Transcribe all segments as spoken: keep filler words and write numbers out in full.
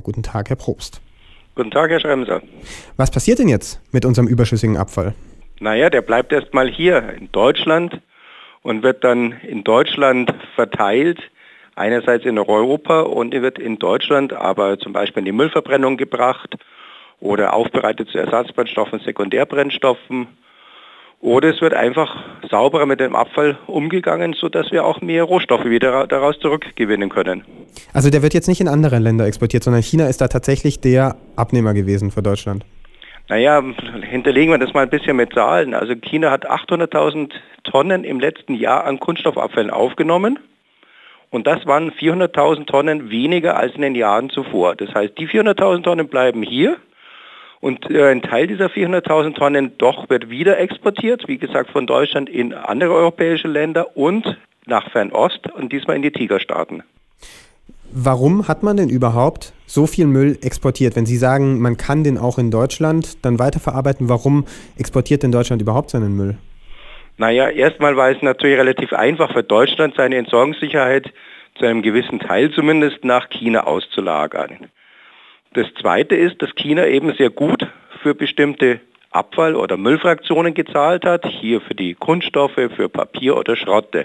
Guten Tag, Herr Probst. Guten Tag, Herr Schremser. Was passiert denn jetzt mit unserem überschüssigen Abfall? Naja, der bleibt erstmal hier in Deutschland und wird dann in Deutschland verteilt, einerseits in Europa und wird in Deutschland aber zum Beispiel in die Müllverbrennung gebracht oder aufbereitet zu Ersatzbrennstoffen, Sekundärbrennstoffen. Oder es wird einfach sauberer mit dem Abfall umgegangen, sodass wir auch mehr Rohstoffe wieder daraus zurückgewinnen können. Also der wird jetzt nicht in andere Länder exportiert, sondern China ist da tatsächlich der Abnehmer gewesen für Deutschland. Naja, hinterlegen wir das mal ein bisschen mit Zahlen. Also China hat achthunderttausend Tonnen im letzten Jahr an Kunststoffabfällen aufgenommen. Und das waren vierhunderttausend Tonnen weniger als in den Jahren zuvor. Das heißt, die vierhunderttausend Tonnen bleiben hier. Und äh, ein Teil dieser vierhunderttausend Tonnen doch wird wieder exportiert, wie gesagt von Deutschland in andere europäische Länder und nach Fernost und diesmal in die Tigerstaaten. Warum hat man denn überhaupt so viel Müll exportiert? Wenn Sie sagen, man kann den auch in Deutschland dann weiterverarbeiten, warum exportiert denn Deutschland überhaupt seinen Müll? Naja, erstmal war es natürlich relativ einfach für Deutschland, seine Entsorgungssicherheit zu einem gewissen Teil zumindest nach China auszulagern. Das Zweite ist, dass China eben sehr gut für bestimmte Abfall- oder Müllfraktionen gezahlt hat, hier für die Kunststoffe, für Papier oder Schrotte.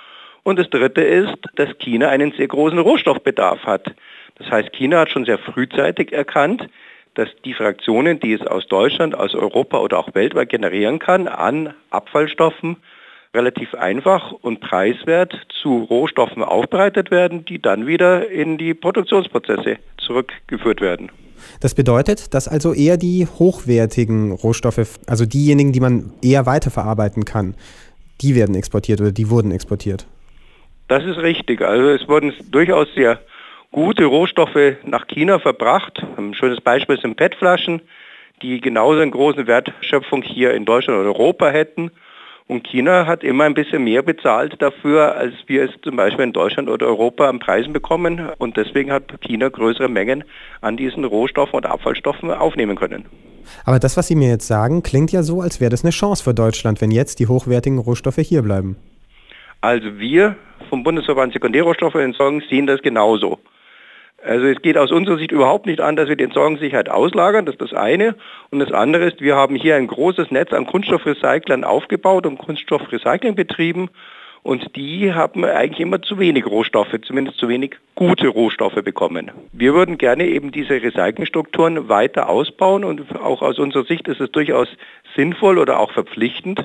Und das Dritte ist, dass China einen sehr großen Rohstoffbedarf hat. Das heißt, China hat schon sehr frühzeitig erkannt, dass die Fraktionen, die es aus Deutschland, aus Europa oder auch weltweit generieren kann, an Abfallstoffen relativ einfach und preiswert zu Rohstoffen aufbereitet werden, die dann wieder in die Produktionsprozesse zurückgeführt werden. Das bedeutet, dass also eher die hochwertigen Rohstoffe, also diejenigen, die man eher weiterverarbeiten kann, die werden exportiert oder die wurden exportiert. Das ist richtig. Also es wurden durchaus sehr gute Rohstoffe nach China verbracht. Ein schönes Beispiel sind P E T-Flaschen, die genauso eine große Wertschöpfung hier in Deutschland oder Europa hätten. Und China hat immer ein bisschen mehr bezahlt dafür, als wir es zum Beispiel in Deutschland oder Europa an Preisen bekommen. Und deswegen hat China größere Mengen an diesen Rohstoffen und Abfallstoffen aufnehmen können. Aber das, was Sie mir jetzt sagen, klingt ja so, als wäre das eine Chance für Deutschland, wenn jetzt die hochwertigen Rohstoffe hier bleiben. Also wir vom Bundesverband Sekundärrohstoffentsorgung sehen das genauso. Also es geht aus unserer Sicht überhaupt nicht an, dass wir die Entsorgungssicherheit auslagern, das ist das eine. Und das andere ist, wir haben hier ein großes Netz an Kunststoffrecyclern aufgebaut und Kunststoffrecyclingbetrieben. Und die haben eigentlich immer zu wenig Rohstoffe, zumindest zu wenig gute Rohstoffe bekommen. Wir würden gerne eben diese Recyclingstrukturen weiter ausbauen und auch aus unserer Sicht ist es durchaus sinnvoll oder auch verpflichtend,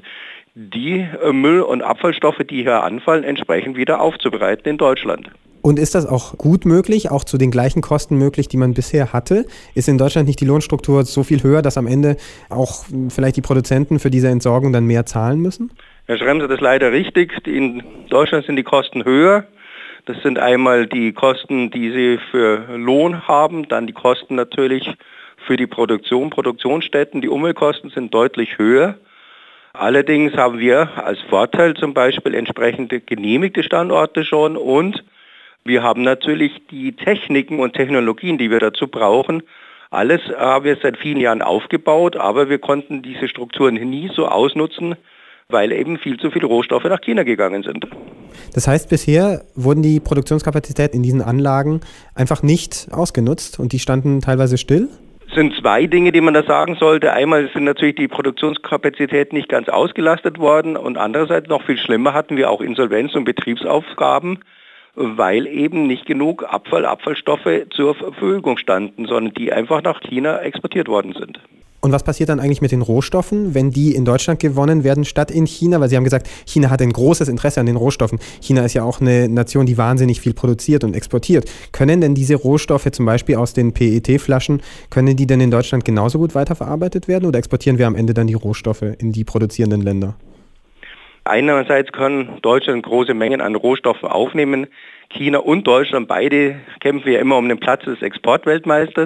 die Müll- und Abfallstoffe, die hier anfallen, entsprechend wieder aufzubereiten in Deutschland. Und ist das auch gut möglich, auch zu den gleichen Kosten möglich, die man bisher hatte? Ist in Deutschland nicht die Lohnstruktur so viel höher, dass am Ende auch vielleicht die Produzenten für diese Entsorgung dann mehr zahlen müssen? Herr Schremser, das ist leider richtig. In Deutschland sind die Kosten höher. Das sind einmal die Kosten, die Sie für Lohn haben, dann die Kosten natürlich für die Produktion, Produktionsstätten. Die Umweltkosten sind deutlich höher. Allerdings haben wir als Vorteil zum Beispiel entsprechende genehmigte Standorte schon und wir haben natürlich die Techniken und Technologien, die wir dazu brauchen. Alles haben wir seit vielen Jahren aufgebaut, aber wir konnten diese Strukturen nie so ausnutzen, weil eben viel zu viele Rohstoffe nach China gegangen sind. Das heißt, bisher wurden die Produktionskapazitäten in diesen Anlagen einfach nicht ausgenutzt und die standen teilweise still? Es sind zwei Dinge, die man da sagen sollte. Einmal sind natürlich die Produktionskapazitäten nicht ganz ausgelastet worden und andererseits noch viel schlimmer hatten wir auch Insolvenz- und Betriebsaufgaben, weil eben nicht genug Abfall, Abfallstoffe zur Verfügung standen, sondern die einfach nach China exportiert worden sind. Und was passiert dann eigentlich mit den Rohstoffen, wenn die in Deutschland gewonnen werden statt in China? Weil Sie haben gesagt, China hat ein großes Interesse an den Rohstoffen. China ist ja auch eine Nation, die wahnsinnig viel produziert und exportiert. Können denn diese Rohstoffe zum Beispiel aus den P E T-Flaschen, können die denn in Deutschland genauso gut weiterverarbeitet werden oder exportieren wir am Ende dann die Rohstoffe in die produzierenden Länder? Einerseits können Deutschland große Mengen an Rohstoffen aufnehmen. China und Deutschland, beide kämpfen ja immer um den Platz des Exportweltmeisters.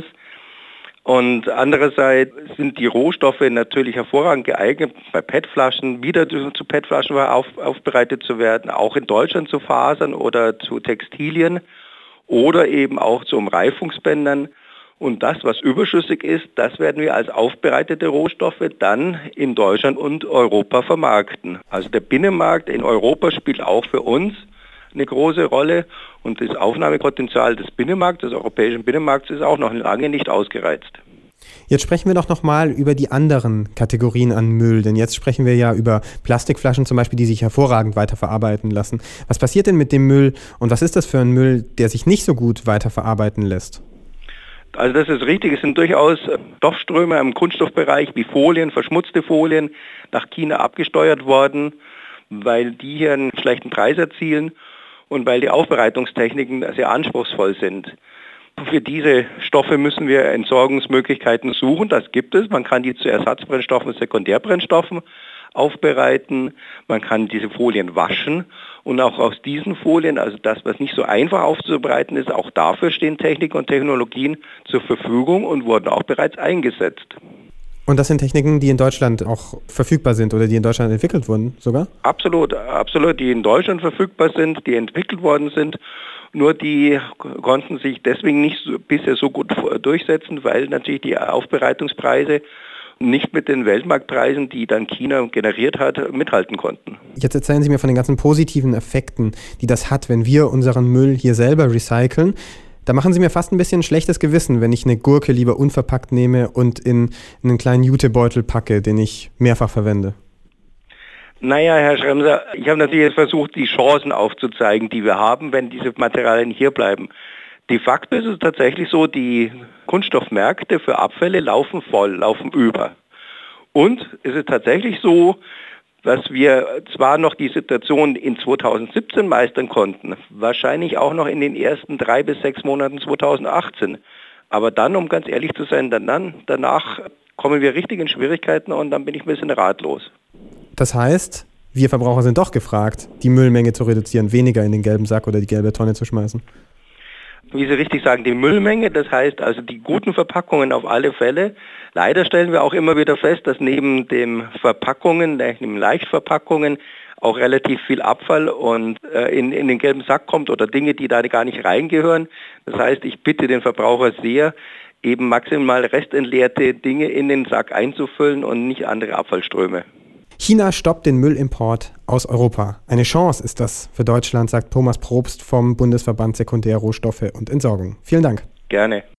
Und andererseits sind die Rohstoffe natürlich hervorragend geeignet, bei P E T-Flaschen wieder zu P E T-Flaschen auf, aufbereitet zu werden, auch in Deutschland zu Fasern oder zu Textilien oder eben auch zu Umreifungsbändern. Und das, was überschüssig ist, das werden wir als aufbereitete Rohstoffe dann in Deutschland und Europa vermarkten. Also der Binnenmarkt in Europa spielt auch für uns eine große Rolle und das Aufnahmepotenzial des Binnenmarkts, des europäischen Binnenmarkts, ist auch noch lange nicht ausgereizt. Jetzt sprechen wir doch nochmal über die anderen Kategorien an Müll, denn jetzt sprechen wir ja über Plastikflaschen zum Beispiel, die sich hervorragend weiterverarbeiten lassen. Was passiert denn mit dem Müll und was ist das für ein Müll, der sich nicht so gut weiterverarbeiten lässt? Also das ist richtig, es sind durchaus Stoffströme im Kunststoffbereich wie Folien, verschmutzte Folien nach China abgesteuert worden, weil die hier einen schlechten Preis erzielen und weil die Aufbereitungstechniken sehr anspruchsvoll sind. Für diese Stoffe müssen wir Entsorgungsmöglichkeiten suchen, das gibt es. Man kann die zu Ersatzbrennstoffen und Sekundärbrennstoffen aufbereiten, man kann diese Folien waschen und auch aus diesen Folien, also das, was nicht so einfach aufzubereiten ist, auch dafür stehen Techniken und Technologien zur Verfügung und wurden auch bereits eingesetzt. Und das sind Techniken, die in Deutschland auch verfügbar sind oder die in Deutschland entwickelt wurden sogar? Absolut, absolut, die in Deutschland verfügbar sind, die entwickelt worden sind. Nur die konnten sich deswegen nicht so, bisher so gut durchsetzen, weil natürlich die Aufbereitungspreise nicht mit den Weltmarktpreisen, die dann China generiert hat, mithalten konnten. Jetzt erzählen Sie mir von den ganzen positiven Effekten, die das hat, wenn wir unseren Müll hier selber recyceln. Da machen Sie mir fast ein bisschen ein schlechtes Gewissen, wenn ich eine Gurke lieber unverpackt nehme und in einen kleinen Jutebeutel packe, den ich mehrfach verwende. Naja, Herr Schremser, ich habe natürlich jetzt versucht, die Chancen aufzuzeigen, die wir haben, wenn diese Materialien hier bleiben. De facto ist es tatsächlich so, die Kunststoffmärkte für Abfälle laufen voll, laufen über. Und es ist tatsächlich so, dass wir zwar noch die Situation in zweitausendsiebzehn meistern konnten, wahrscheinlich auch noch in den ersten drei bis sechs Monaten zweitausendachtzehn. Aber dann, um ganz ehrlich zu sein, dann, danach kommen wir richtig in Schwierigkeiten und dann bin ich ein bisschen ratlos. Das heißt, wir Verbraucher sind doch gefragt, die Müllmenge zu reduzieren, weniger in den gelben Sack oder die gelbe Tonne zu schmeißen. Wie Sie richtig sagen, die Müllmenge, das heißt also die guten Verpackungen auf alle Fälle. Leider stellen wir auch immer wieder fest, dass neben den Verpackungen, neben Leichtverpackungen auch relativ viel Abfall und äh, in, in den gelben Sack kommt oder Dinge, die da gar nicht reingehören. Das heißt, ich bitte den Verbraucher sehr, eben maximal restentleerte Dinge in den Sack einzufüllen und nicht andere Abfallströme. China stoppt den Müllimport aus Europa. Eine Chance ist das für Deutschland, sagt Thomas Probst vom Bundesverband Sekundärrohstoffe und Entsorgung. Vielen Dank. Gerne.